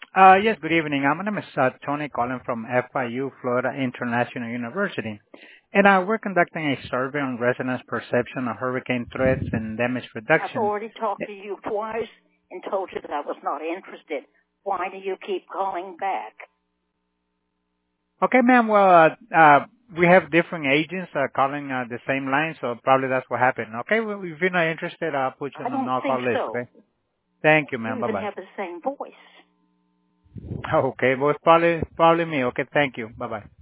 Yes, good evening. My name is Tony calling from FIU, Florida International University. And we're conducting a survey on residents' perception of hurricane threats and damage I've reduction. already talked to you twice and told you that I was not interested. Why do you keep calling back? Okay, ma'am. Well, we have different agents calling the same line, so probably that's what happened. Okay, well, if you're not interested, I'll put you I on the don't think no-call list, so. okay? Thank you, You ma'am. even Bye-bye. have the same voice. Okay, well, it's probably me. Okay, thank you. Bye-bye.